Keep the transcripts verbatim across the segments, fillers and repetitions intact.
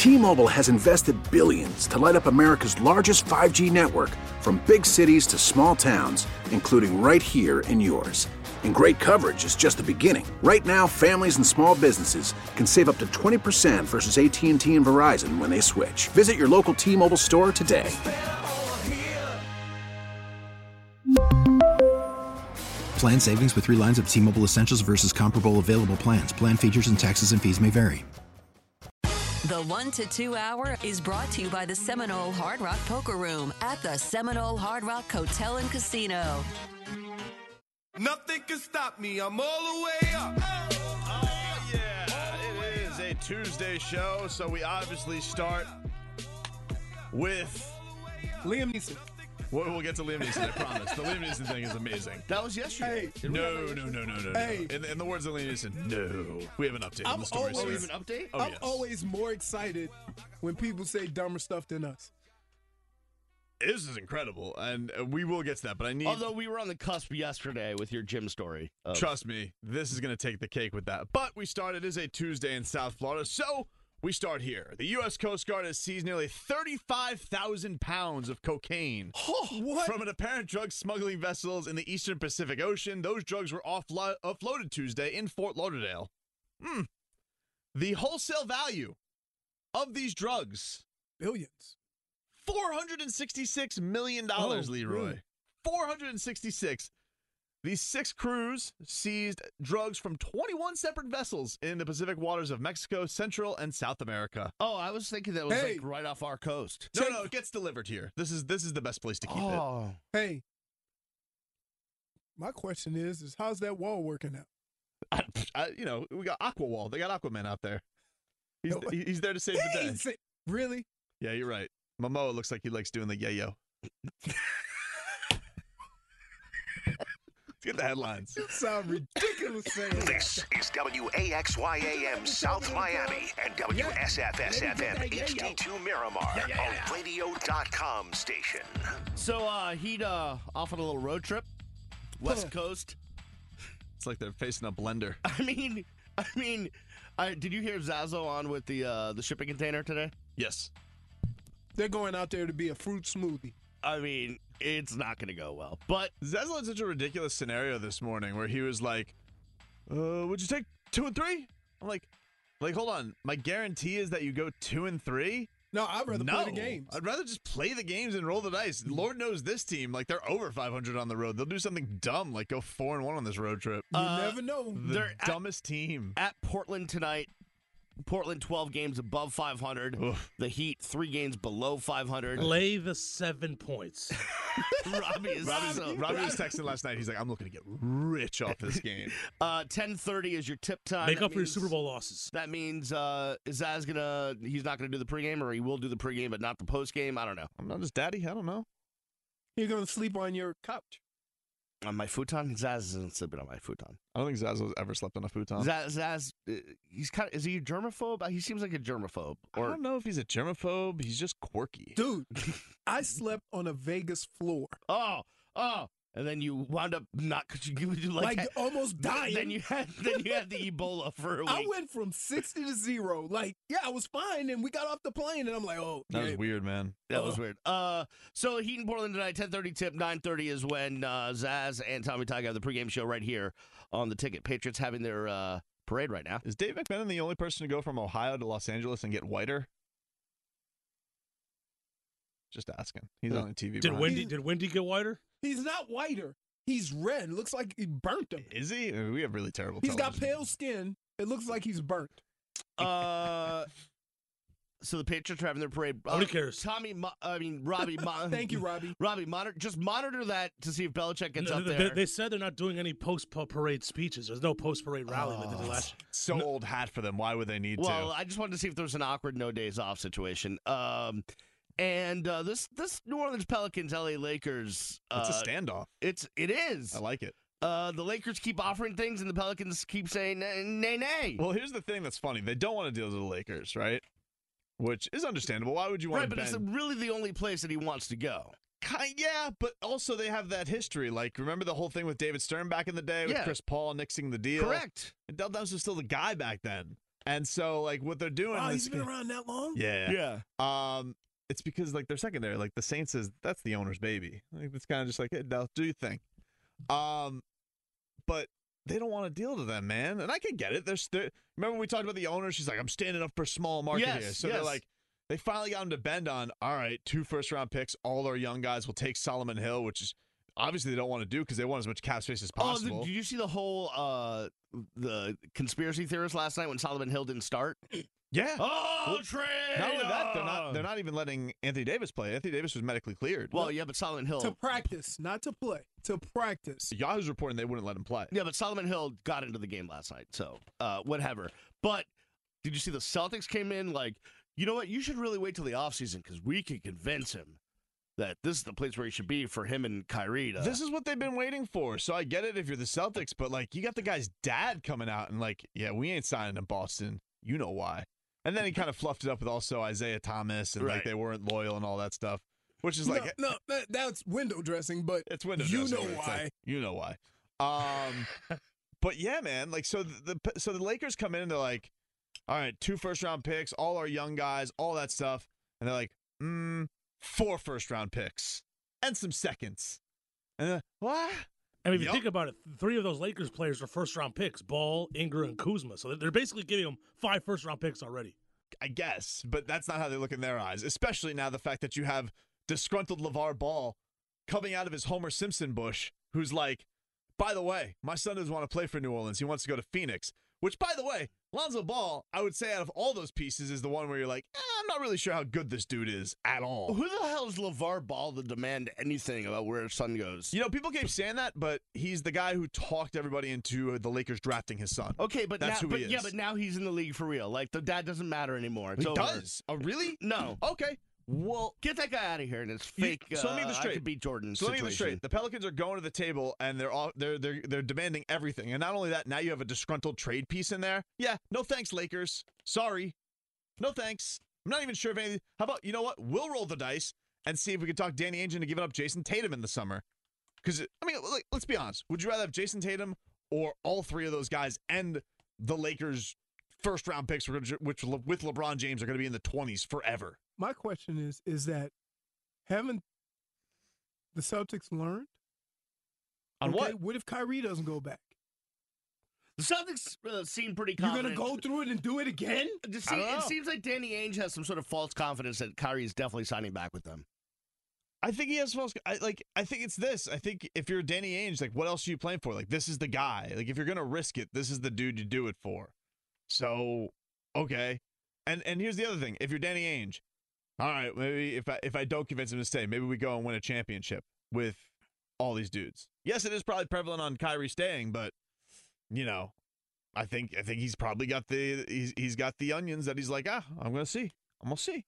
T-Mobile has invested billions to light up America's largest five G network, from big cities to small towns, including right here in yours. And great coverage is just the beginning. Right now, families and small businesses can save up to twenty percent versus A T and T and Verizon when they switch. Visit your local T-Mobile store today. Plan savings with three lines of T-Mobile Essentials versus comparable available plans. Plan features and taxes and fees may vary. The one to two hour is brought to you by the Seminole Hard Rock Poker Room at the Seminole Hard Rock Hotel and Casino. Nothing can stop me. I'm all the way up. Oh, yeah. It is a Tuesday show, so we obviously start with Liam Neeson. We'll, we'll get to Liam Neeson, I promise. The Liam Neeson thing is amazing. That was yesterday. Hey, no, no, no, no, no, hey. no. In, in the words of Liam Neeson, no. We have an update on I'm the story. always, sir. An update? Oh, I'm yes. always more excited when people say dumber stuff than us. This is incredible, and uh, we will get to that, but I need... Although we were on the cusp yesterday with your gym story. Of... Trust me, this is going to take the cake with that. But we start, it is a Tuesday in South Florida, so we start here. The U S Coast Guard has seized nearly thirty-five thousand pounds of cocaine Oh, what? from an apparent drug smuggling vessels in the eastern Pacific Ocean. Those drugs were offlo- offloaded Tuesday in Fort Lauderdale. Hmm. The wholesale value of these drugs... Billions. four hundred sixty-six million dollars, Oh, Leroy. really? four hundred sixty-six. These six crews seized drugs from twenty-one separate vessels in the Pacific waters of Mexico, Central, and South America. Oh, I was thinking that was Hey. like right off our coast. No, no, it gets delivered here. This is this is the best place to keep Oh. Hey, my question is, is how's that wall working out? it. I, I, you know, we got Aquawall. They got Aquaman out there. He's, No, he's there to save the Hey, day. say- really? Yeah, you're right. Momoa looks like he likes doing the yayo. Let's get the headlines. You sound ridiculous saying that. This is W A X Y A M South Miami and W S F S F M H D two Miramar, a radio dot com station. So uh, he'd uh, off on a little road trip, West Huh. Coast. It's like they're facing a blender. I mean, I mean, I, did you hear Zazo on with the uh, the shipping container today? Yes. They're going out there to be a fruit smoothie. I mean, it's not going to go well. But Zazzle had such a ridiculous scenario this morning where he was like, uh, would you take two and three? I'm like, like, hold on. My guarantee is that you go two and three? No, I'd rather no. play the games. I'd rather just play the games and roll the dice. Lord knows this team, like, they're over five hundred on the road. They'll do something dumb, like go four and one on this road trip. You Uh, never know. The they're at- dumbest team. at Portland tonight, Portland twelve games above five hundred. Oof. The Heat three games below five hundred. Lay the seven points. Robbie is Robbie, so- Robbie was texting last night. He's like, I'm looking to get rich off this game. Uh, ten thirty is your tip time. Make That up for your means- Super Bowl losses. That means uh, Zaz gonna he's not gonna do the pregame, or he will do the pregame but not the postgame. I don't know. I'm not his daddy. I don't know. You're going to sleep on your couch. On my futon, Zaz isn't sleeping on my futon. I don't think Zazzle's ever slept on a futon. Zaz, Zaz, uh, he's kind of is he a germaphobe? He seems like a germaphobe. I Or don't know if he's a germaphobe. He's just quirky. Dude, I slept on a Vegas floor. oh oh, and then you wound up not because you you like, Like, almost dying. Then you had then you had the Ebola for a week. I went from sixty to zero. Like, yeah, I was fine. And we got off the plane, and I'm like, oh, That yeah. was weird, man. That was weird. Uh, so Heat in Portland tonight, ten thirty tip, nine thirty is when uh, Zaz and Tommy Tiger have the pregame show right here on the ticket. Patriots having their uh, parade right now. Is Dave McMenamin the only person to go from Ohio to Los Angeles and get whiter? Just asking. He's on T V. Did Brian. Wendy did Wendy get whiter? He's not whiter. He's red. Looks like he burnt him. Is he? I mean, we have really terrible He's got television. pale skin. It looks like he's burnt. Uh, so the Patriots are having their parade. Uh, Nobody cares. Tommy, mo- I mean Robbie. Mo- Thank you, Robbie. Robbie, monitor just monitor that to see if Belichick gets No, up they, there. they said they're not doing any post parade speeches. There's no post parade rally like they did last year. So old hat for them. Why would they need well, to? I just wanted to see if there was an awkward no days off situation. Um, and uh, this this New Orleans Pelicans L A Lakers. Uh, It's a standoff. It's it is. I like it. Uh, the Lakers keep offering things, and the Pelicans keep saying nay, nay, nay. Well, here's the thing that's funny. They don't want to deal with the Lakers, right? Which is understandable. Why would you want Right, to but it's bend? really the only place that he wants to go. Kind, yeah, but also they have that history. Like, remember the whole thing with David Stern back in the day with Yeah. Chris Paul nixing the deal? Correct. And Del Demps was still the guy back then. And so, like, what they're doing Wow, is he's been around that long? Yeah. Yeah. Um, it's because, like, they're secondary. Like, the Saints is, that's the owner's baby. Like, it's kind of just like, hey, Del, do your thing. Um, but they don't want to deal to them, man. And I can get it. They're, they're, remember we talked about the owner? She's like, I'm standing up for small market Yes, here. So yes. they're like, they finally got him to bend on, all right, two first-round picks. All our young guys will take Solomon Hill, which is obviously they don't want to do because they want as much cap space as possible. Oh, the, did you see the whole uh, the conspiracy theorists last night when Solomon Hill didn't start? Yeah. Oh, Well, trade! Not only that, they're not, they're not even letting Anthony Davis play. Anthony Davis was medically cleared. Well, yeah, but Solomon Hill... To practice, not to play. To practice. Yahoo's reporting they wouldn't let him play. Yeah, but Solomon Hill got into the game last night, so uh, whatever. But did you see the Celtics came in like, you know what, you should really wait till the offseason because we can convince him that this is the place where he should be for him and Kyrie to... This is what they've been waiting for. So I get it if you're the Celtics, but, like, you got the guy's dad coming out and, like, yeah, we ain't signing in Boston. You know why. And then he kind of fluffed it up with also Isaiah Thomas and, Right. like, they weren't loyal and all that stuff, which is like... no, no that, that's window dressing, but It's window you dressing, know but it's why. like, you know why. Um, but yeah, man. Like, so the, the so the Lakers come in and they're like, all right, two first round picks, all our young guys, all that stuff, and they're like, mm, four first round picks and some seconds. And they're, what? I mean, if you Yup. think about it, three of those Lakers players are first-round picks: Ball, Ingram, and Kuzma. So they're basically giving them five first-round picks already. I guess, but that's not how they look in their eyes. Especially now the fact that you have disgruntled LeVar Ball coming out of his Homer Simpson bush, who's like, by the way, my son doesn't want to play for New Orleans. He wants to go to Phoenix. Which, by the way, Lonzo Ball, I would say out of all those pieces, is the one where you're like, eh, I'm not really sure how good this dude is at all. Who the hell is LeVar Ball to demand anything about where his son goes? You know, people keep saying that, but he's the guy who talked everybody into the Lakers drafting his son. Okay, but That's now, who he but, yeah, is. but now he's in the league for real. Like the dad doesn't matter anymore. It's He over. does? Oh, really? No. Okay. Well, Get that guy out of here and it's You- fake. so let me get uh, this I straight. could beat Jordan So let me get this situation. straight. The Pelicans are going to the table and they're all they're they're they're demanding everything. And not only that, now you have a disgruntled trade piece in there. Yeah, no thanks, Lakers. Sorry. No thanks. I'm not even sure if anything. How about, you know what? We'll roll the dice and see if we can talk Danny Ainge into giving up Jason Tatum in the summer. Because, I mean, like, let's be honest. Would you rather have Jason Tatum or all three of those guys and the Lakers' first round picks, which which with LeBron James are going to be in the twenties forever? My question is, is that haven't the Celtics learned? On Okay, what? What if Kyrie doesn't go back? The Celtics uh, seem pretty You're confident. going to go through it and do it again? It, I seem- don't know. it seems like Danny Ainge has some sort of false confidence that Kyrie is definitely signing back with them. I think he has false. I, like, I think it's this. I think if you're Danny Ainge, like, what else are you playing for? Like, this is the guy. Like, if you're gonna risk it, this is the dude you do it for. So, okay. And and here's the other thing. If you're Danny Ainge, all right, maybe if I if I don't convince him to stay, maybe we go and win a championship with all these dudes. Yes, it is probably prevalent on Kyrie staying, but you know, I think I think he's probably got the he's he's got the onions that he's like, ah, I'm gonna see. I'm gonna see.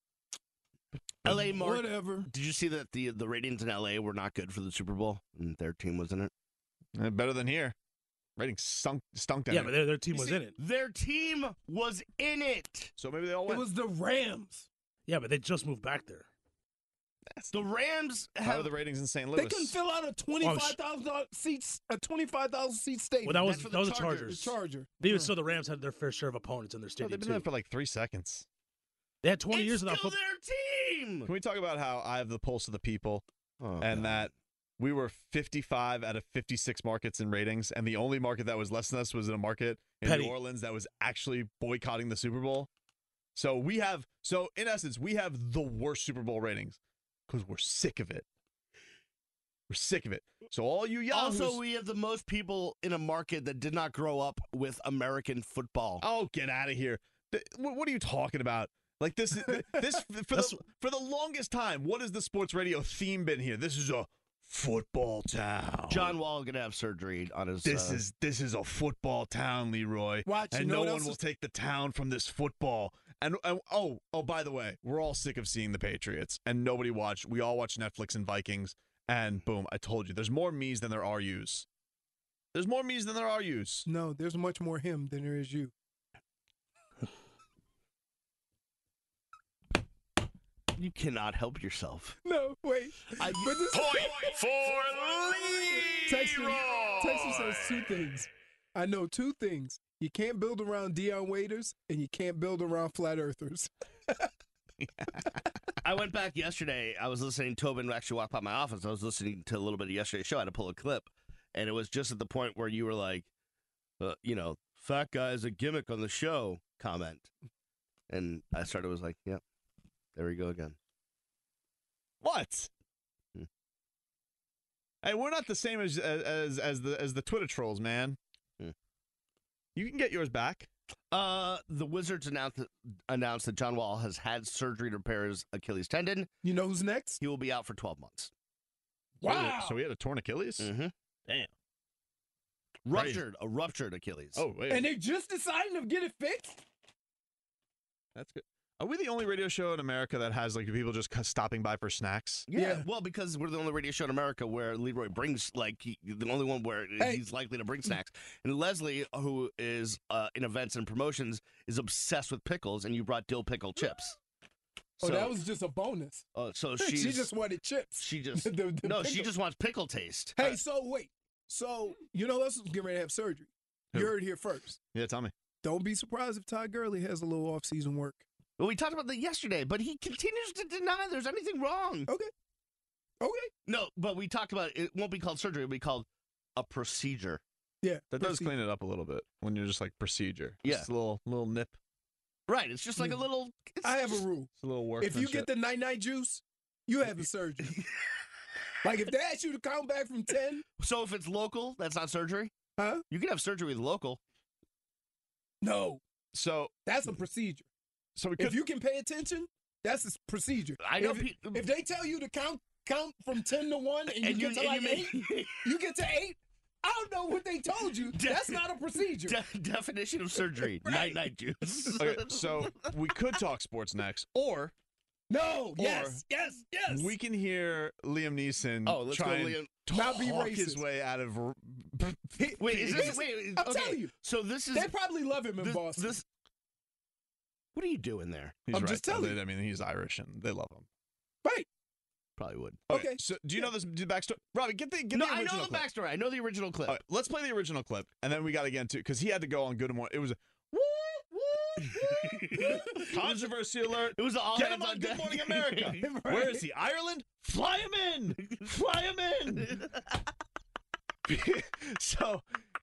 L A Mark, Whatever. did you see that the the ratings in L A were not good for the Super Bowl and their team was in it? Eh, better than here. Ratings stunk stunk down. Yeah, here. but their, their team You was see, in it. Their team was in it. So maybe they all It went. was the Rams. Yeah, but they just moved back there. The Rams How are have the ratings in Saint Louis? They can fill out a twenty-five thousand seats, a twenty-five thousand seat stadium. Well, that was That's for that the was the Chargers. Chargers. the Charger. Even Yeah. so, the Rams had their fair share of opponents in their Oh, stadium they've been too. there for like three seconds. They had twenty it's years without still football. their team. Can we talk about how I have the pulse of the people Oh, and God. that we were fifty-five out of fifty-six markets in ratings, and the only market that was less than us was in a market in Petty. New Orleans that was actually boycotting the Super Bowl. So we have, so in essence, we have the worst Super Bowl ratings because we're sick of it. We're sick of it. So all you yahoos. Also, we have the most people in a market that did not grow up with American football. Oh, get out of here! Th- What what are you talking about? Like this, is- this for the for the longest time. What has the sports radio theme been here? This is a football town. John Wall gonna have surgery on his. This uh, is this is a football town, Leroy. Watch, you and know no what one else will is- take the town from this football. And, and oh oh by the way, we're all sick of seeing the Patriots, and nobody watched. We all watch Netflix and Vikings, and boom, I told you, there's more me's than there are yous. There's more me's than there are yous. No, there's much more him than there is you. You cannot help yourself. No, wait. I- but this Point for Texas, Leroy. Texas says two things. I know two things. You can't build around Dion Waiters, and you can't build around flat earthers. I went back yesterday. I was listening. Tobin actually walked by my office. I was listening to a little bit of yesterday's show. I had to pull a clip, and it was just at the point where you were like, uh, you know, fat guy is a gimmick on the show comment. And I started, was like, yep, there we go again. What? Hmm. Hey, we're not the same as as as the as the Twitter trolls, man. Hmm. You can get yours back. Uh, the Wizards announced announced that John Wall has had surgery to repair his Achilles tendon. You know who's next? He will be out for twelve months. Wow. So he had a torn Achilles? Mm-hmm. Damn. Ruptured, a ruptured Achilles. Oh, wait. And they just deciding to get it fixed? That's good. Are we the only radio show in America that has, like, people just stopping by for snacks? Yeah, Yeah. well, because we're the only radio show in America where Leroy brings, like, he, the only one where Hey. he's likely to bring snacks. And Leslie, who is uh, in events and promotions, is obsessed with pickles, and you brought dill pickle chips. Oh, So- that was just a bonus. Uh, so she's, She just wanted chips. she just, The- the no, she pickle. just wants pickle taste. Hey, so wait. So, you know us was getting ready to have surgery. Who? You heard it here first. Yeah, tell me. Don't be surprised if Todd Gurley has a little off-season work. Well, we talked about that yesterday, but he continues to deny there's anything wrong. Okay. Okay. No, but we talked about it won't be called surgery, it'll be called a procedure. Yeah. That does proceed. clean it up a little bit when you're just like procedure. Yeah. Just a little, little nip. Right, it's just like a Yeah. little... It's, I have a rule. It's a little work. If you get the night-night juice, you have a surgery. Like, if they ask you to count back from ten, So if it's local, that's not surgery? huh? You can have surgery with local. No. So, That's a procedure. so we could. If you can pay attention, that's a procedure. I know If, pe- if they tell you to count count from ten to one and, And you you- get to and like you eight, make- you get to eight, I don't know what they told you. That's not a procedure. De- definition of surgery, night-night juice. Okay, so we could talk sports next, or No, yes, yes, yes. we can hear Liam Neeson Oh, let's try go, and Liam. Not be talk his racist. way out of. r- Wait, is this... He's- Wait, I'm okay. telling you. So this is... They probably love him in this, Boston. this- What are you doing there? He's I'm right, just though. telling They- you. I mean, he's Irish and they love him. Right. Probably would. Okay. So, do you know this the backstory? Robbie, get the get No, the I original know the clip. backstory. I know the original clip. All right, let's play the original clip, and then we got to get into because he had to go on Good Morning. It was a woo, woo, woo, woo. Controversy alert. It was all Get hands him on on Good deck. Morning America. Right. Where is he? Ireland? Fly him in. Fly him in. So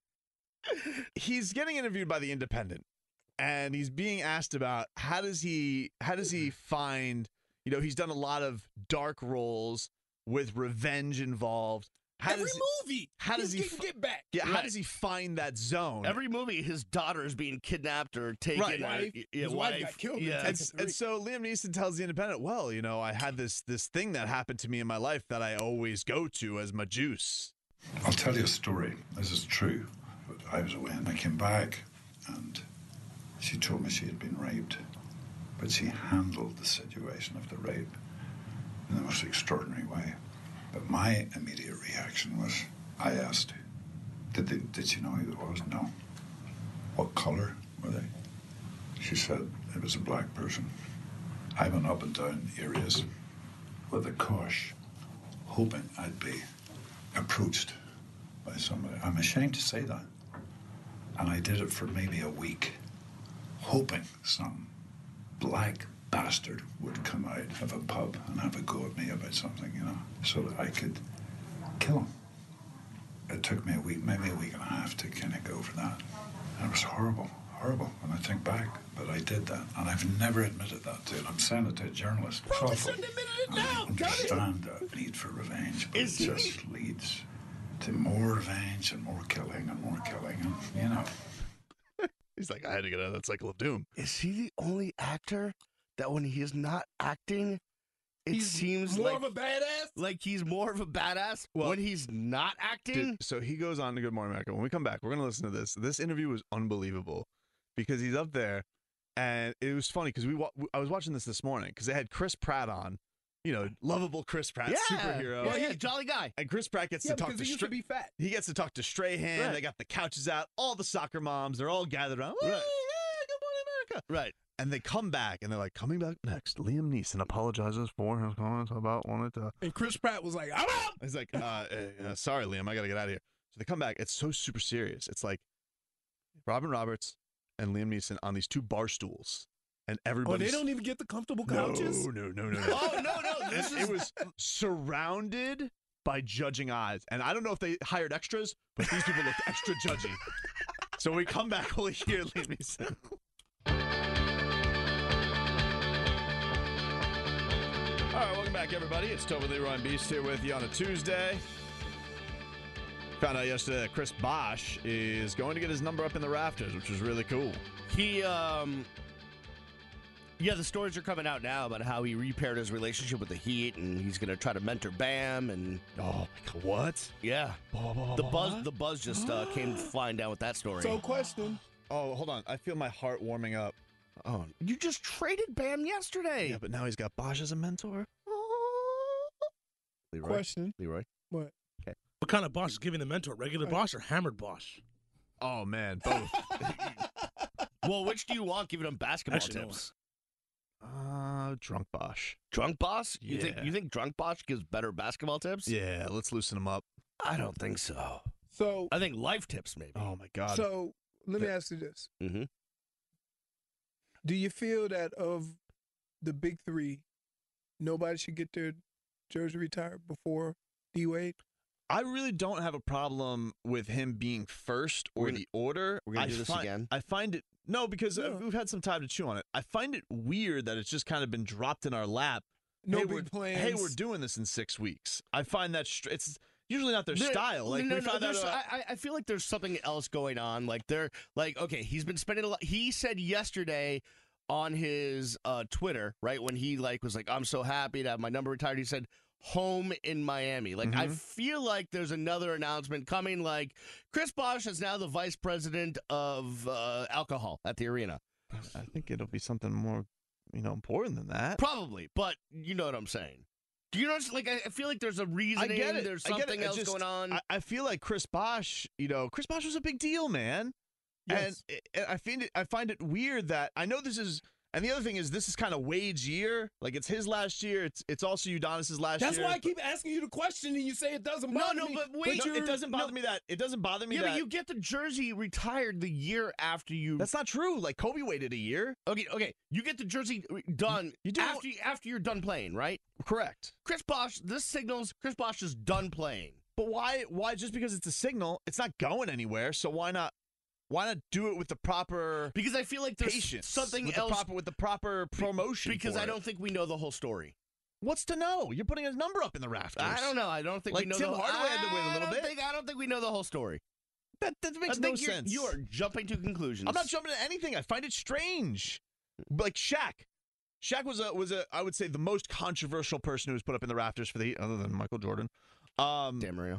he's getting interviewed by the Independent, and he's being asked about how does he how does he find, you know, he's done a lot of dark roles with revenge involved. How Every does he, movie. how does he's he getting fi- get back? yeah, how Right. does he find that zone? Every movie, his daughter is being kidnapped or taken. Right. or- Wife. yeah, His wife got killed in Yeah. and, Texas. and so Liam Neeson tells the Independent, well, you know, I had this this thing that happened to me in my life that I always go to as my juice. I'll tell you a story. This is true. But I was away and I came back and she told me she had been raped. But she handled the situation of the rape in the most extraordinary way. But my immediate reaction was, I asked, did, they, did she know who it was? No. What colour were they? She said it was a black person. I went up and down areas with a cosh, hoping I'd be approached by somebody. I'm ashamed to say that. And I did it for maybe a week, hoping some black bastard would come out of a pub and have a go at me about something, you know, so that I could kill him. It took me a week, maybe a week and a half to kind of go for that. And it was horrible, horrible when I think back, but I did that. And I've never admitted that to it. I'm saying it to a journalist. It's Probably awful. shouldn't admit it I now. Got it. understand that need for revenge, but Is it he- just leads to more revenge and more killing and more killing, and you know. He's like, I had to get out of that cycle of doom. Is he the only actor that when he is not acting, it He's seems more like, of a badass. like he's more of a badass Well, when he's not acting? Dude, so he goes on to Good Morning America. When we come back, we're going to listen to this. This interview was unbelievable because he's up there, and it was funny because we wa- I was watching this this morning because they had Chris Pratt on, you know, lovable Chris Pratt, yeah. superhero. Yeah, yeah, jolly guy. And Chris Pratt gets Yeah, to talk because to he used Stra- to be fat. he gets to talk to Strahan. Right. They got the couches out. All the soccer moms, they're all gathered around. Right. Hey, yeah, Good Morning America. Right. And they come back and they're like, coming back next, Liam Neeson apologizes for his comments about wanted to. And Chris Pratt was like, I'm out. He's like, uh, uh, uh, sorry, Liam, I got to get out of here. So they come back. It's so super serious. It's like, Robin Roberts and Liam Neeson on these two bar stools. And everybody. Oh, they don't even get the comfortable couches? No, no, no, no, no. Oh, no, no. This it, is... it was surrounded by judging eyes. And I don't know if they hired extras, but these people looked extra judgy. So when we come back, we'll hear Liam Neeson. All right, welcome back, everybody. It's Toby Leroy and Beast here with you on a Tuesday. Found out yesterday that Chris Bosh is going to get his number up in the rafters, which is really cool. He, um... Yeah, the stories are coming out now about how he repaired his relationship with the Heat, and he's going to try to mentor Bam, and... Oh, what? Yeah. The buzz the buzz just uh, came flying down with that story. So, question. Oh, hold on. I feel my heart warming up. Oh, you just traded Bam yesterday. Yeah, but now he's got Bosh as a mentor. Leroy? Question. Leroy? What? Okay. What kind of Bosh is giving the mentor? Regular Bosh or hammered Bosh? Oh, man, both. Well, which do you want giving him basketball Actually, no. tips? Uh, drunk Bosh. Drunk Bosh? You Yeah. think you think Drunk Bosh gives better basketball tips? Yeah, let's loosen him up. I don't think so. So, I think life tips, maybe. Oh, my God. so let me ask you this. Mm-hmm. Do you feel that of the big three, nobody should get their jersey retired before D-Wade? I really don't have a problem with him being first or We're gonna- the order. we're gonna I do this find, again? I find it no because uh, No. we've had some time to chew on it. I find it weird that it's just kind of been dropped in our lap. No hey, big we're, plans. Hey, we're doing this in six weeks. I find that str- it's usually not their There- style. Like no, we no, found out. there's- about- I, I feel like there's something else going on. Like they're like, okay, he's been spending a lot. He said yesterday on his uh, Twitter, right when he like was like, I'm so happy to have my number retired. He said, home in Miami. Like, I Mhm. feel like there's another announcement coming. Like, Chris Bosh is now the vice president of uh, alcohol at the arena. I think it'll be something more, you know, important than that. Probably, but you know what I'm saying. Do you know? Like, I I feel like there's a I reasoning. get it. There's I get it. something I else just- going on. I, I feel like Chris Bosh, you know, Chris Bosh was a big deal, man. Yes. And it, I find it, I find it weird that I know this is, and the other thing is this is kind of Wade's year. Like it's his last year. It's it's also Udonis's last That's year. why I keep asking you the question and you say it doesn't No, bother no, me. but wait, No, you're- it doesn't bother no. me that it doesn't bother me yeah, that but you get the jersey retired the year after you. that's not true. Like Kobe waited a year. okay. Okay, you get the jersey done You do- after you, after you're done playing, right? Correct. Chris Bosh. This signals Chris Bosh is done playing. But why? Why? Just because it's a signal, it's not going anywhere. So why not? Why not do it with the proper Because I feel like there's patience? something with else. the proper with the proper promotion. because for I it? don't think we know the whole story. What's to know? You're putting his number up in the rafters. I don't know. I don't think Like we know Tim the whole. Hardaway had to wait a I little don't bit. Think, I don't think we know the whole story. That that makes I no think you're- sense. You are jumping to conclusions. I'm not jumping to anything. I find it strange. Like Shaq. Shaq was a was a I would say the most controversial person who was put up in the rafters for the Heat, other than Michael Jordan. Um, Damn, Mario.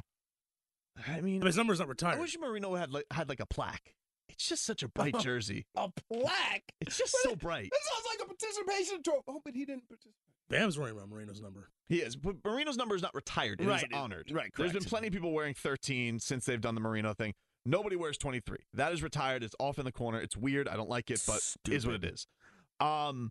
I mean, But his number's not I retired. wish Marino had like had like a plaque. It's just such a bright jersey. A plaque? It's just so bright. That sounds like a participation trophy. Oh, but he didn't participate. Bam's wearing around Marino's number. He is, but Marino's number is not retired. It Right, is it- honored. right, There's been correct. plenty of people wearing thirteen since they've done the Marino thing. Nobody wears twenty-three. That is retired. It's off in the corner. It's weird. I don't like it, but it is what it Stupid. is. Um,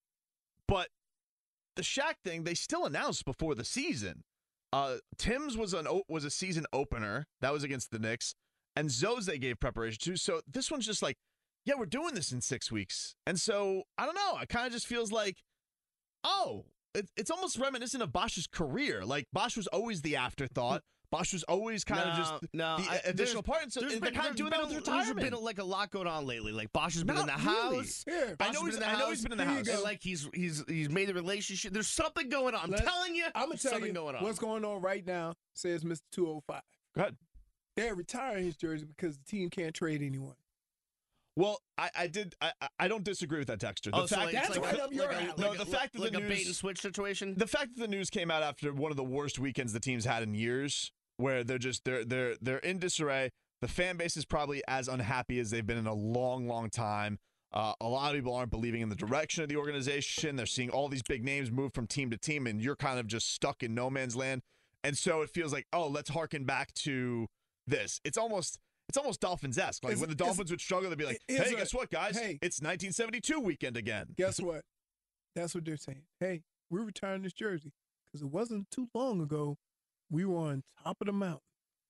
but the Shaq thing, they still announced before the season. Uh, Tim's was an o- was a season opener. That was against the Knicks, and Zoes they gave preparation to. So this one's just like, yeah, we're doing this in six weeks. And so I don't know. It kind of just feels like, oh, it, it's almost reminiscent of Bosh's career. Like Bosh was always the afterthought. Bosh was always kind no, of just no, the I- additional there's- part. And so there's they're been- kind of there's doing been that with a- retirement. There's been like a lot going on lately. Like Bosh has been Not in the really. house. Here, I Bosh know has he's- been in the I know house. he's been in the Here you house. go. And like he's he's he's made the relationship. There's something going on. I'm Let- telling you, I'm gonna tell something you going on. what's going on right now. Says Mister two oh five. Go ahead. They're retiring his jersey because the team can't trade anyone. Well, I, I did. I, I- I don't disagree with that texture. The Oh, so fact like, that's it's like right a- up your like a- alley. No, like the a- fact that like the a bait news- and switch situation. the fact that the news came out after one of the worst weekends the team's had in years, where they're just they're they're they're in disarray. The fan base is probably as unhappy as they've been in a long, long time. Uh, a lot of people aren't believing in the direction of the organization. They're seeing all these big names move from team to team, and you're kind of just stuck in no man's land. And so it feels like, oh, let's harken back to this. It's almost it's almost Dolphins-esque. Like Is- when the is- Dolphins would struggle, they'd be like, Here's hey, a- guess what, guys? hey. It's nineteen seventy-two weekend again. Guess what? That's what they're saying. Hey, we're retiring this jersey because it wasn't too long ago we were on top of the mountain.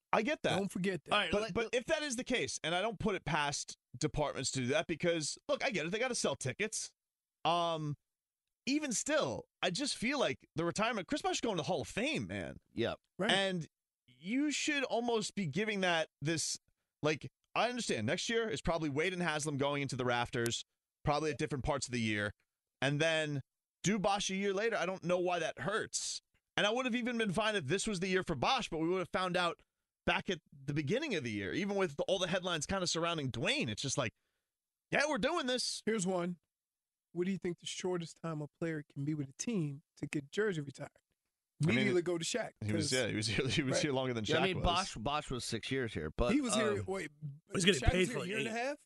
I get that. Don't forget that. All right, But, let- but if that is the case, and I don't put it past departments to do that because, look, I get it. They got to sell tickets. Um, even still, I just feel like the retirement, Chris Bosh is going to the Hall of Fame, man. yeah. Right. And you should almost be giving that this, like, I understand next year is probably Wade and Haslam going into the rafters, probably at different parts of the year. And then do Bosh a year later. I don't know why that hurts. And I would have even been fine if this was the year for Bosh, but we would have found out back at the beginning of the year, even with the, all the headlines kind of surrounding Dwayne. It's just like, yeah, we're doing this. Here's one. What do you think the shortest time a player can be with a team to get jersey retired? I mean, Immediately go to Shaq. He was 'cause yeah, he was here, he was right. here longer than Shaq Yeah, I mean, was. Bosh, Bosh was six years here, but He was here. um, Wait, He's getting Shaq paid was for here a like year and a eight. half.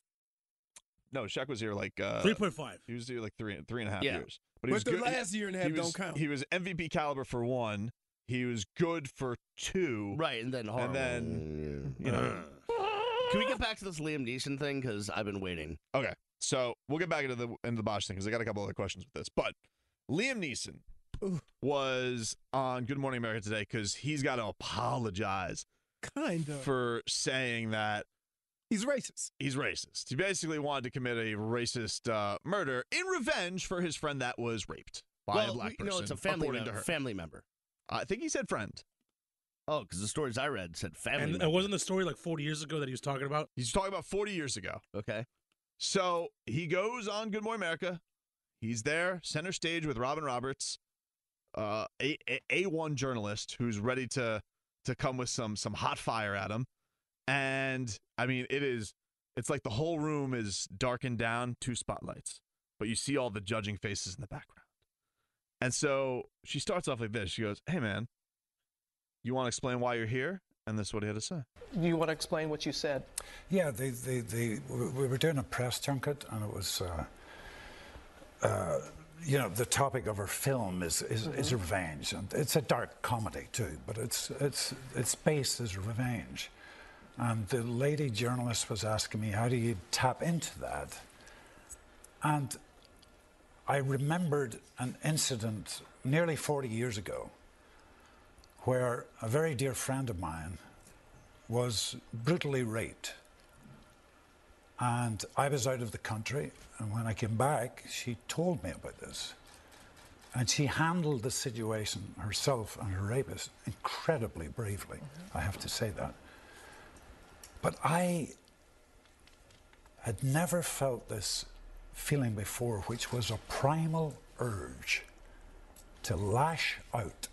No, Shaq was here like uh, three point five. He was here like three three and a half Yeah. years. But he But was the good. last year and a he half was, don't count. He was M V P caliber for one. He was good for two. right, and then horrible. then, you know. Can we get back to this Liam Neeson thing? Because I've been waiting. Okay, so we'll get back into the into the Bosh thing because I got a couple other questions with this. But Liam Neeson Ooh. was on Good Morning America today because he's got to apologize Kind of. for saying that He's racist. he's racist. He basically wanted to commit a racist uh, murder in revenge for his friend that was raped by well, a black we- person. no, it's a family according member. to her. Family member. I think he said friend. Oh, because the stories I read said family And, member. and wasn't the story like forty years ago that he was talking about? He's talking about forty years ago. Okay. So he goes on Good Morning America. He's there, center stage with Robin Roberts, uh, a, a A1 journalist who's ready to to come with some some hot fire at him. And I mean, it is it's like the whole room is darkened down, two spotlights, but you see all the judging faces in the background. And so she starts off like this. She goes, "Hey man, you want to explain why you're here?" And this is what he had to say. Do you want to explain what you said? Yeah, they, they, they, we were doing a press junket, and it was, uh, uh, you know, the topic of our film is is, mm-hmm. is revenge, and it's a dark comedy too, but it's it's its base is revenge. And the lady journalist was asking me, how do you tap into that? And I remembered an incident nearly forty years ago where a very dear friend of mine was brutally raped. And I was out of the country, and when I came back, she told me about this. And she handled the situation herself and her rapist incredibly bravely, mm-hmm. I have to say that. But I had never felt this feeling before, which was a primal urge to lash out.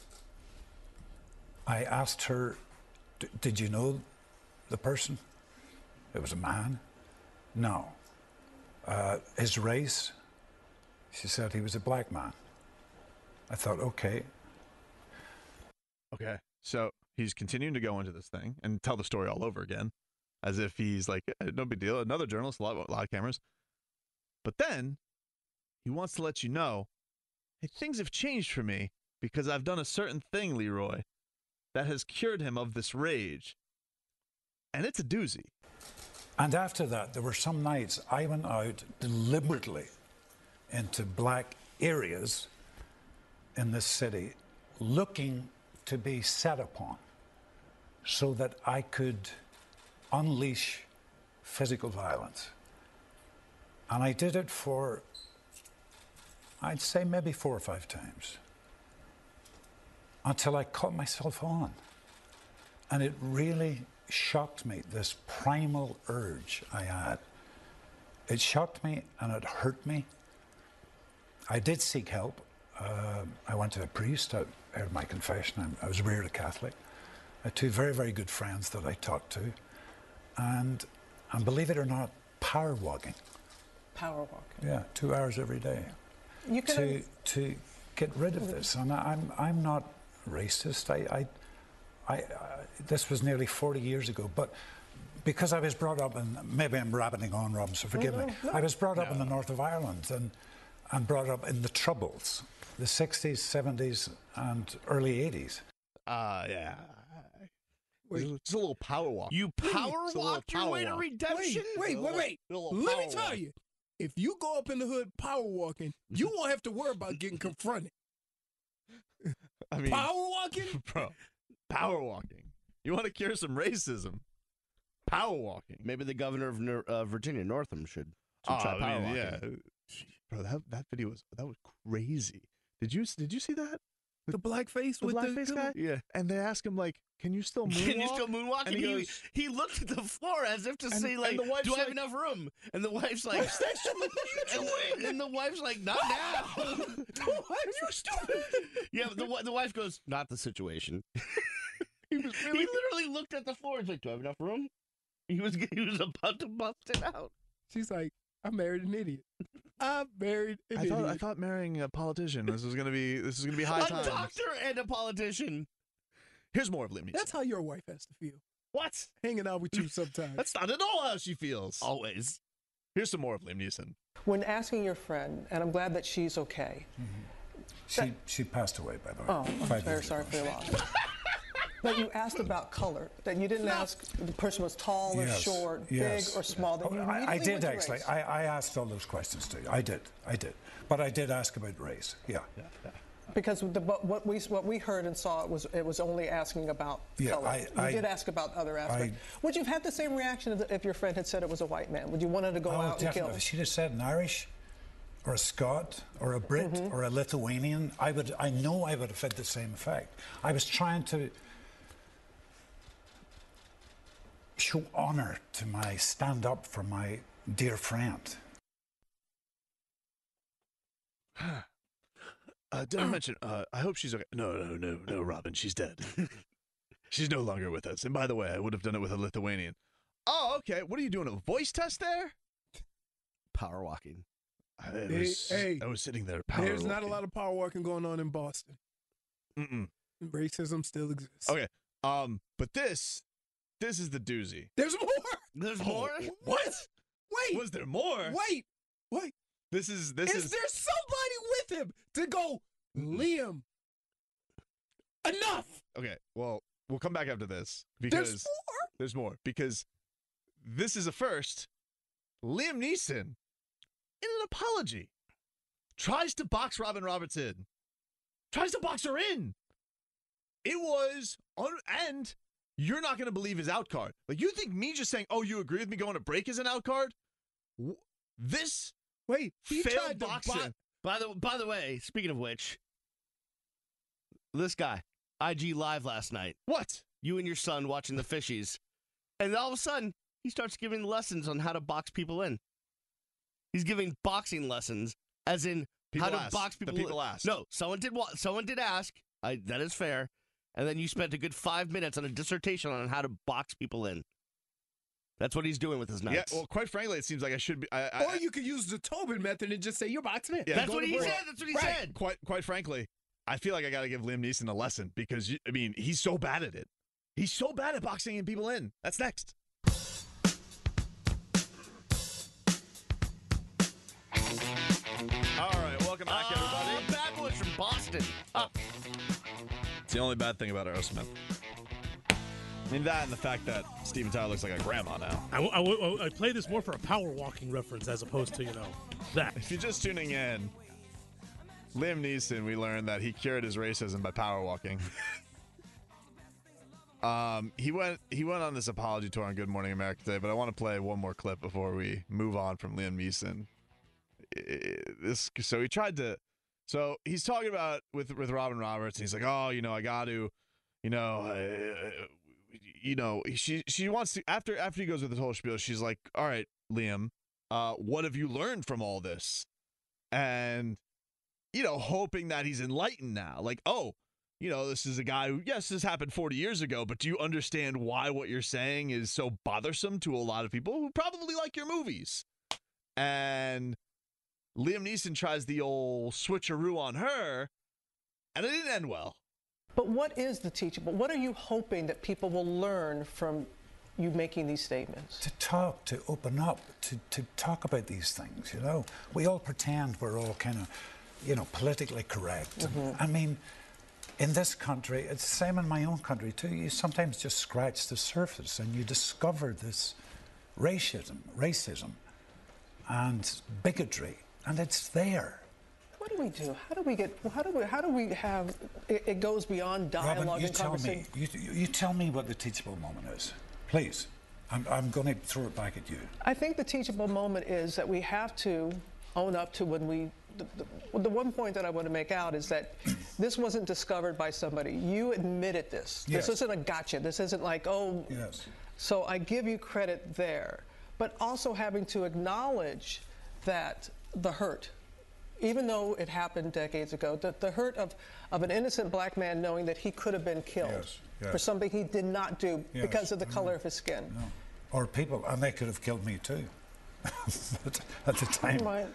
I asked her, did you know the person? It was a man. No. Uh, his race? She said he was a black man. I thought, okay. Okay. So he's continuing to go into this thing and tell the story all over again, as if he's like, yeah, no big deal. Another journalist, a lot, a lot of cameras. But then he wants to let you know, hey, things have changed for me because I've done a certain thing, Leroy, that has cured him of this rage. And it's a doozy. And after that, there were some nights I went out deliberately into black areas in this city looking to be set upon so that I could unleash physical violence. And I did it for, I'd say maybe four or five times, until I caught myself on. And it really shocked me, this primal urge I had. It shocked me and it hurt me. I did seek help. Uh, I went to a priest. I heard my confession. I, I was reared a Catholic. I had two very, very good friends that I talked to. And, and believe it or not, power walking. Power walking. Yeah, two hours every day. You can to to get rid of this. And I, I'm I'm not racist. I I, I I this was nearly forty years ago, but because I was brought up in, maybe I'm rabbiting on, Rob, so forgive no, me. no. I was brought up No. in the north of Ireland and and brought up in the Troubles, the sixties, seventies, and early eighties. Uh, yeah. Wait. It's a little power walk. You power It's a little walked your power way to walk. redemption? Wait, wait, wait, wait. A little Let me power tell walk. you, if you go up in the hood power walking, you won't have to worry about getting confronted. I mean, Power walking? bro, power walking. You want to cure some racism? Power walking. Maybe the governor of Nor- uh, Virginia, Northam, should, should Oh, try I power mean, walking. yeah. Bro, that that video was that was crazy. Did you did you see that? The blackface The with blackface the guy? Yeah. And they ask him like, "Can you still moonwalk?" Can you still moonwalk? And And he he, goes- he looked at the floor as if to And- say, and like, the wife's do I have like- enough room? And the wife's like, What's that shit? What are you and, doing? and the wife's like, not now. Are you stupid? Yeah, but the, wi- the wife goes, not the situation. He was He really. literally looked at the floor. He's like, do I have enough room? He was he was about to bust it out. She's like, I married an idiot. I married an I idiot. thought I thought marrying a politician. This was gonna be this is gonna be high A times. doctor and a politician. Here's more of Liam Neeson. That's how your wife has to feel. What? Hanging out with you sometimes. That's not at all how she feels. Always. Here's some more of Liam Neeson. When asking your friend, and I'm glad that she's okay. She she passed away, by the way. Oh, I'm five very years sorry ago. for your loss. But you asked about color. That you didn't ask the person was tall or Yes, short, yes. big or small. That you Oh, I, I immediately did went to actually. race. I, I asked all those questions too. I did. I did. But I did ask about race. Yeah. Because the, but what we what we heard and saw it was it was only asking about Yeah, color. I- you I- did ask about other aspects. Would you have had the same reaction if, if your friend had said it was a white man? Would you want her to go Oh, out and definitely. kill? If she'd have said an Irish, or a Scot, or a Brit, Mm-hmm. or a Lithuanian, I would. I know I would have had the same effect. I was trying to show honour to my stand up for my dear friend. Uh, did I mention? Uh, I hope she's okay. No, no, no, no, Robin. She's dead. She's no longer with us. And by the way, I would have done it with a Lithuanian. Oh, okay. What are you doing? A voice test there? Power walking. I Hey, was, hey, I was sitting there. Power There's not a walking. lot of power walking going on in Boston. Mm-mm. Racism still exists. Okay. Um, but this, this is the doozy. There's more. There's Oh, more? What? Wait. Was there more? Wait. Wait. This is this is, is. there somebody with him to go, Liam? Enough. Okay. Well, we'll come back after this because There's more. There's more because this is a first. Liam Neeson, in an apology, tries to box Robin Roberts in. Tries to box her in. It was, un- and you're not going to believe his out card. Like, you think me just saying, oh, you agree with me going to break is an out card? W- This Wait, he failed tried to boxing. bo- By the by the way, speaking of which, this guy, I G Live last night. What? You and your son watching the fishies. And all of a sudden, he starts giving lessons on how to box people in. He's giving boxing lessons, as in People how to asked. box The people. people asked. No, someone did. wa- Someone did ask. I, that is fair. And then you spent a good five minutes on a dissertation on how to box people in. That's what he's doing with his Yeah, nights. well, quite frankly, it seems like I should be. I, I, Or you could use the Tobin method and just say you're boxing in. Yeah, That's go what to he break. said. That's what he Right. said. Quite, quite frankly, I feel like I got to give Liam Neeson a lesson because you- I mean he's so bad at it. He's so bad at boxing and people in. That's next. All right, welcome back, Uh, everybody. bad boys from Boston. Oh, It's the only bad thing about Aerosmith. I mean that and the fact that Steven Tyler looks like a grandma now. I, I, I, I play this more for a power walking reference as opposed to, you know, that. If you're just tuning in, Liam Neeson, we learned that he cured his racism by power walking. um, he went he went on this apology tour on Good Morning America today, but I want to play one more clip before we move on from Liam Neeson. I- This so he tried to, so he's talking about with with Robin Roberts. And he's like, oh, you know, I got to, you know, uh, you know, she she wants to after after he goes with the whole spiel. She's like, all right, Liam, uh, what have you learned from all this? And you know, hoping that he's enlightened now. Like, oh, you know, this is a guy who, yes, this happened forty years ago, but do you understand why what you're saying is so bothersome to a lot of people who probably like your movies? And Liam Neeson tries the old switcheroo on her, and it didn't end well. But what is the teachable? What are you hoping that people will learn from you making these statements? To talk, to open up, to, to talk about these things, you know. We all pretend we're all kind of, you know, politically correct. Mm-hmm. I mean, in this country, it's the same in my own country too. You sometimes just scratch the surface and you discover this racism, racism and bigotry, and it's there. What do we do? How do we get? How do we? How do we have? It, it goes beyond dialogue Robin, you and tell conversation. me. You, you tell me what the teachable moment is, please. I'm, I'm going to throw it back at you. I think the teachable moment is that we have to own up to when we. The, the, the one point that I want to make out is that this wasn't discovered by somebody. You admitted this. Yes. This isn't a gotcha. This isn't like, oh. Yes. So I give you credit there, but also having to acknowledge that the hurt, even though it happened decades ago, the, the hurt of, of an innocent black man knowing that he could have been killed Yes, yes. for something he did not do Yes, because of the I color know. of his skin. No. Or people, and they could have killed me too. But at the time. Right.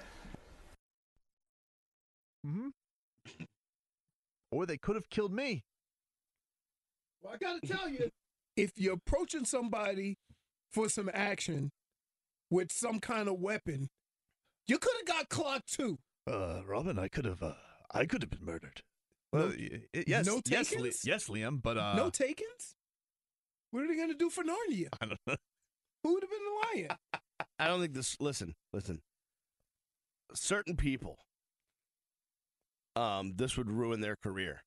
Mm-hmm. Or they could have killed me. Well, I gotta tell you, if you're approaching somebody for some action with some kind of weapon, you could have got clocked too. Uh, Robin, I could have, uh, I could have been murdered. Well, No- y- y- yes, no yes, takens? Li- yes, Liam, but uh, No takings? What are they gonna do for Narnia? I don't know. Who would have been the lion? I don't think this. Listen, listen. Certain people, um, this would ruin their career.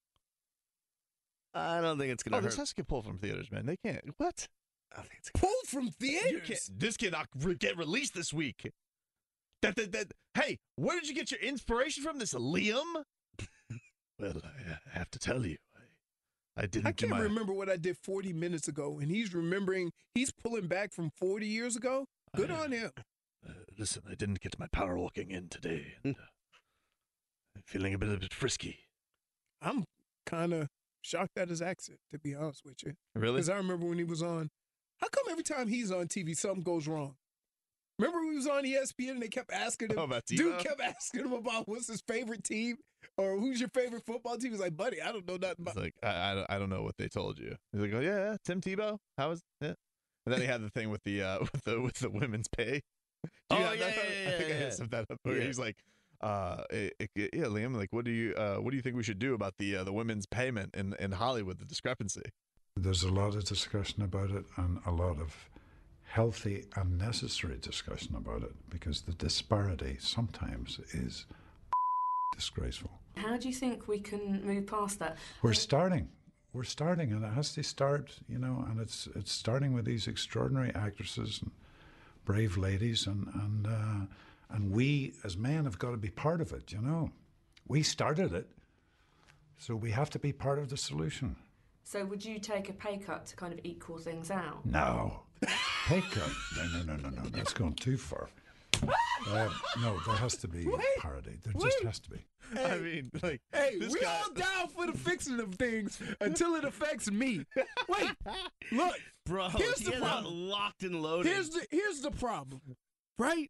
I don't think it's gonna Oh, hurt. this has to get pulled from theaters, man. They can't. What? I think it's Pulled from You theaters. can't, this cannot re- get released this week. That, that, that. Hey, where did you get your inspiration from? This Liam? Well, I have to tell you, I, I didn't. I do can't my, remember what I did forty minutes ago, and he's remembering. He's pulling back from forty years ago. Good I- on him. Uh, listen, I didn't get my power walking in today, and uh, I'm feeling a bit, a bit frisky. I'm kind of shocked at his accent, to be honest with you. Really? Because I remember when he was on. How come every time he's on T V, something goes wrong? Remember when he was on E S P N and they kept asking him. Oh, about Dude Tebow? kept asking him about what's his favorite team or who's your favorite football team. He's like, buddy, I don't know nothing It's about. like I, I, don't- I don't know what they told you. He's like, oh yeah, yeah, Tim Tebow. How was it? And then he had the thing with the uh, with the with the women's pay. Do you Oh, have yeah, that? yeah, I yeah, think I yeah. had some that up. Where Yeah. He's like, uh, it, it, yeah, Liam, like, what do you uh, what do you think we should do about the uh, the women's payment in in Hollywood, the discrepancy? There's a lot of discussion about it and a lot of healthy and necessary discussion about it because the disparity sometimes is disgraceful. How do you think we can move past that? We're starting. We're starting, and it has to start, you know, and it's it's starting with these extraordinary actresses and brave ladies, and and uh, and we as men have got to be part of it, you know. We started it, so we have to be part of the solution. So would you take a pay cut to kind of equal things out? No, pay cut. No, no, no, no, no. That's gone too far. Uh, no, there has to be Wait, parity. There just wait. has to be. I mean, like, Hey, this we guy, all down for the fixing of things until it affects me. Wait, look, Bro, Here's he the had that problem. locked and loaded. here's the here's the problem, right?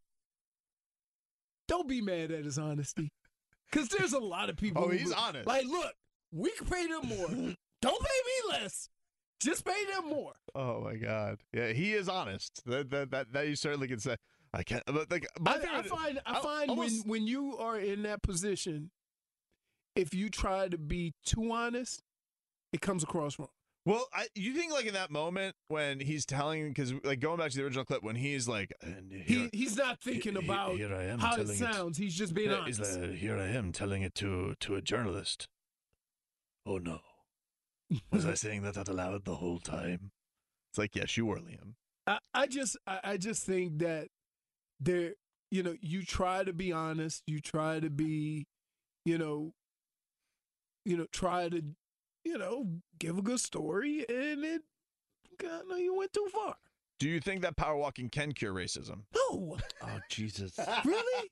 Don't be mad at his honesty, because there's a lot of people. Oh, who he's be- honest. Like, look, we can pay them more. Don't pay me less. Just pay them more. Oh my God, yeah, he is honest. That that that, that you certainly can say. I can't. But like, my I, I favorite- find I I'll- find almost- when when you are in that position, if you try to be too honest, it comes across wrong. Well, I, you think like in that moment when he's telling, because like going back to the original clip when he's like, and He here, he's not thinking he- about here I am how it telling it. sounds. He's just being yeah, honest. he's like, here I am telling it to to a journalist. Oh no, was I saying that out loud the whole time? It's like, yes, you were, Liam. I, I just I, I just think that there, you know, you try to be honest, you try to be, you know, you know, try to, you know, give a good story, and it, God, no, you went too far. Do you think that power walking can cure racism? No, Oh, Jesus. really.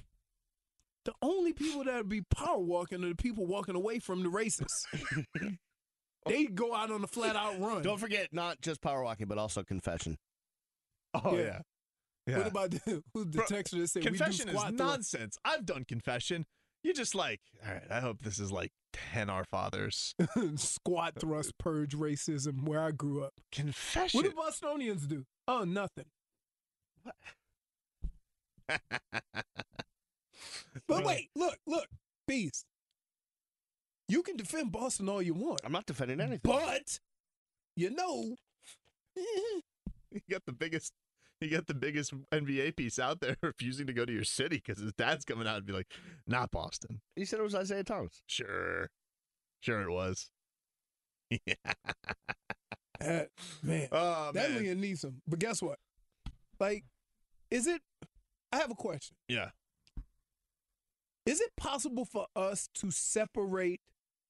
The only people that would be power walking are the people walking away from the racists. They go out on a flat out run. Don't forget, not just power walking, but also confession. Oh Yeah. yeah. Yeah. What about the, who's the Bro, texter that said confession we do is squat nonsense. I've done confession. You just like, all right, I hope this is like ten Our Fathers. thrust, squat thrust, purge racism where I grew up. Confession. What do Bostonians do? Oh, nothing. But wait, look, look, Beast. You can defend Boston all you want, I'm not defending anything. but you know, You got the biggest, You got the biggest N B A piece out there refusing to go to your city because his dad's coming out and be like, not Boston. He said it was Isaiah Thomas. Sure. Sure it was. Yeah. Uh, man, oh, that man. Liam Neeson. But guess what? Like, is it? I have a question. Yeah. Is it possible for us to separate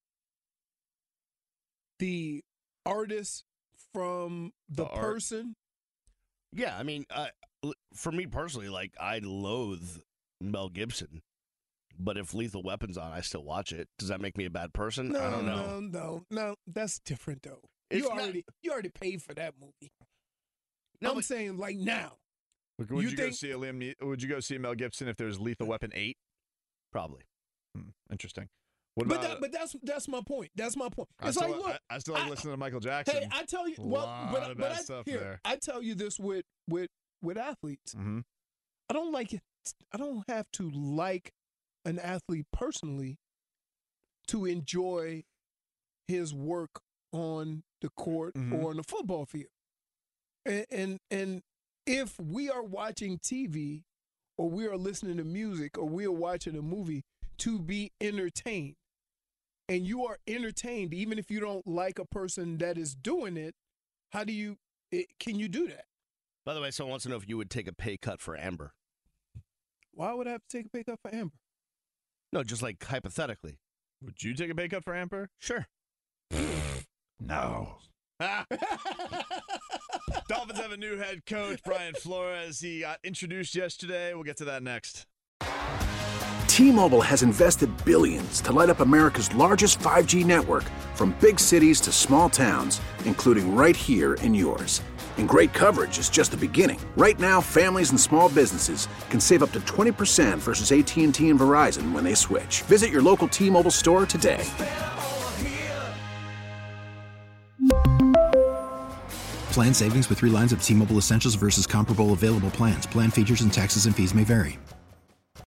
the artist from the, The art. person? Yeah, I mean, uh, l- for me personally, like, I loathe Mel Gibson. But if Lethal Weapon's on, I still watch it. Does that make me a bad person? No, I don't know. no, no, no. That's different, though. It's you not- already you already paid for that movie. No, I'm but- saying like now. Would, would You you, go think- see a Liam? Ne- Would you go see Mel Gibson if there's Lethal Weapon eight? Probably. Hmm, interesting. What But about? that, but that's that's my point. That's my point. I It's still, like, look, I, I still like I- listening to Michael Jackson. hey, I tell you, well, Lot but, of but bad I, stuff here, there. I tell you this with with with athletes. Mm-hmm. I don't like it. I don't have to like an athlete personally to enjoy his work on the court Mhm. or on the football field. And, and and if we are watching T V or we are listening to music or we are watching a movie to be entertained, and you are entertained even if you don't like a person that is doing it, how do you it, can you do that? By the way, someone wants to know if you would take a pay cut for Amber. Why would I have to take a pay cut for Amber? No, just like hypothetically. Would you take a pay cut for Amber? Sure. No. Dolphins have a new head coach, Brian Flores. He got introduced yesterday. We'll get to that next. T-Mobile has invested billions to light up America's largest five G network, from big cities to small towns, including right here in yours. And great coverage is just the beginning. Right now, families and small businesses can save up to twenty percent versus A T and T and Verizon when they switch. Visit your local T-Mobile store today. Plan savings with three lines of T-Mobile Essentials versus comparable available plans. Plan features and taxes and fees may vary.